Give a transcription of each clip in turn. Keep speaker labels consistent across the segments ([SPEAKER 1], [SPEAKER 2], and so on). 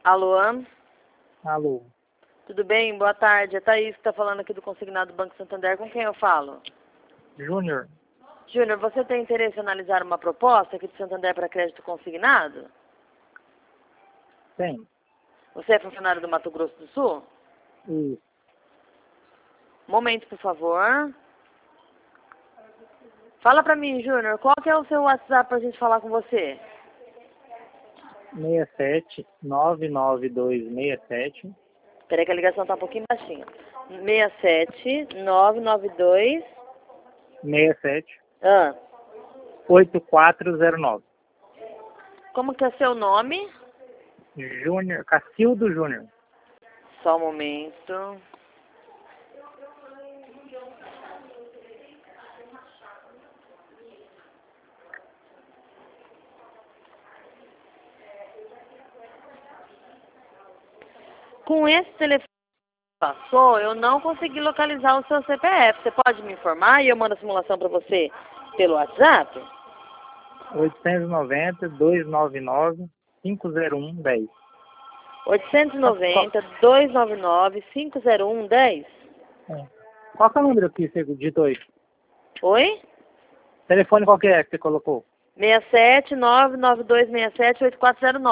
[SPEAKER 1] Alô?
[SPEAKER 2] Alô.
[SPEAKER 1] Tudo bem? Boa tarde. É Thaís que está falando aqui do Consignado Banco Santander. Com quem eu falo?
[SPEAKER 2] Júnior.
[SPEAKER 1] Júnior, você tem interesse em analisar uma proposta aqui do Santander para crédito consignado?
[SPEAKER 2] Tem.
[SPEAKER 1] Você é funcionário do Mato Grosso do Sul?
[SPEAKER 2] Isso.
[SPEAKER 1] Momento, por favor. Fala pra mim, Júnior, qual que é o seu WhatsApp pra gente falar com você?
[SPEAKER 2] 6799267.
[SPEAKER 1] Peraí que a ligação tá um pouquinho baixinha. 67992...
[SPEAKER 2] 67
[SPEAKER 1] Ah,
[SPEAKER 2] 8409.
[SPEAKER 1] como que é seu nome?
[SPEAKER 2] Júnior, Cacildo Júnior.
[SPEAKER 1] Só um momento. Com esse telefone que passou, eu não consegui localizar o seu CPF. Você pode me informar e eu mando a simulação para você pelo WhatsApp?
[SPEAKER 2] 890-299-501-10.
[SPEAKER 1] 890-299-501-10?
[SPEAKER 2] Qual que é o número que você digitou aí?
[SPEAKER 1] Oi?
[SPEAKER 2] Telefone qual que é que você colocou?
[SPEAKER 1] 67992678409.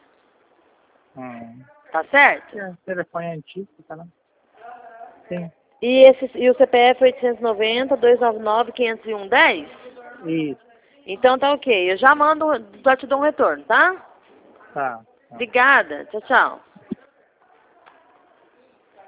[SPEAKER 1] Tá certo?
[SPEAKER 2] É, telefone antigo, tá lá. Sim.
[SPEAKER 1] E o CPF 890-299-501-10?
[SPEAKER 2] Isso.
[SPEAKER 1] Então tá ok. Eu já te dou um retorno, tá?
[SPEAKER 2] Tá.
[SPEAKER 1] Obrigada. Tchau, tchau.